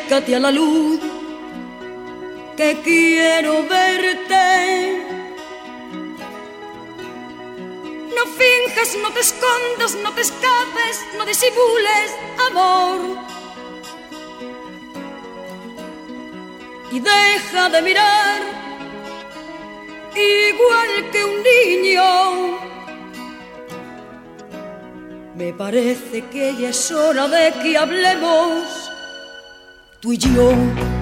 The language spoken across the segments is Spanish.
Acércate a la luz, que quiero verte. No finjas, no te escondas, no te escapes, no disimules, amor. Y deja de mirar igual que un niño. Me parece que ya es hora de que hablemos tú y yo.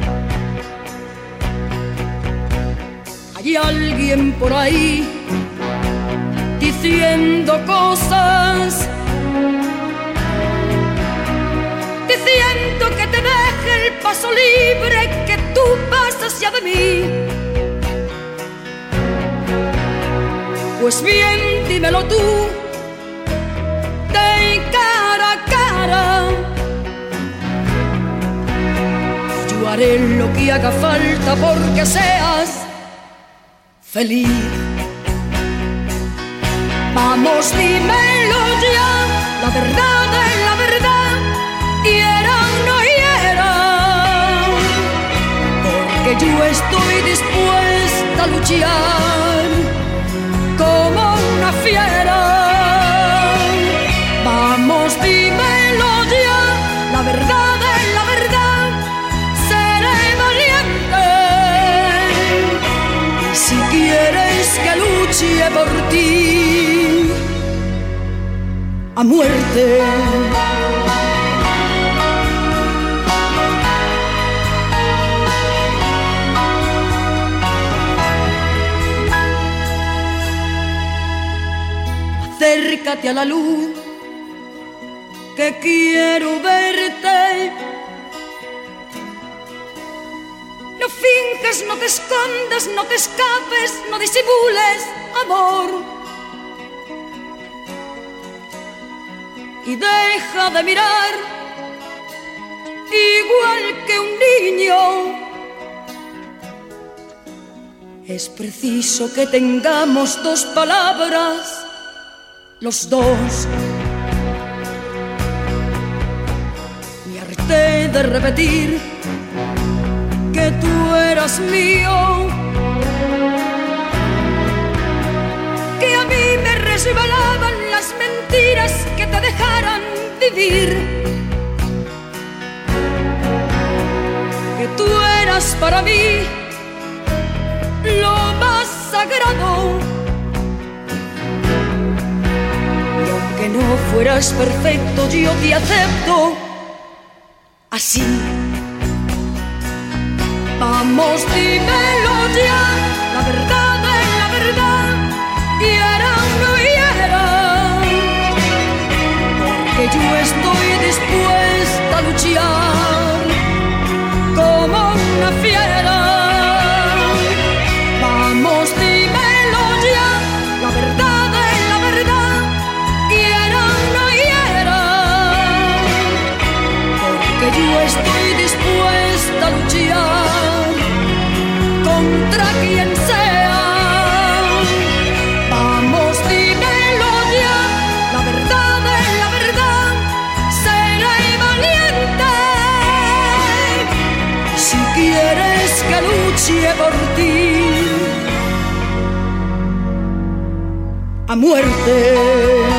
Hay alguien por ahí diciendo cosas, diciendo que te deje el paso libre, que tú pasas ya de mí. Pues bien, dímelo tú, de cara a cara. Yo haré lo que haga falta porque seas feliz. Vamos, dímelo ya, la verdad es la verdad, hiera o no hiera, porque yo estoy dispuesta a luchar como una fiera. Vamos, dímelo ya, la verdad es la verdad, seré valiente. Y si quieres que luche por ti a muerte, acércate a la luz, que quiero verte. No finjas, no te escondas, no te escapes, no disimules, amor. Y deja de mirar igual que un niño. Es preciso que tengamos dos palabras, los dos. Me harté de repetir que tú eras mío, que a mí me resbalaban las mentiras que te dejaran vivir, que tú eras para mí lo más sagrado. Y aunque no fueras perfecto, yo te acepto así. Vamos, dímelo ya, la verdad es la verdad, hiera o no hiera, porque yo estoy dispuesta a luchar como una fiera. Vamos, dímelo ya, la verdad es la verdad, hiera o no hiera, porque yo estoy dispuesta a luchar contra quien sea. Vamos, dímelo ya, la verdad es la verdad, seré valiente. Si quieres que luche por ti a muerte.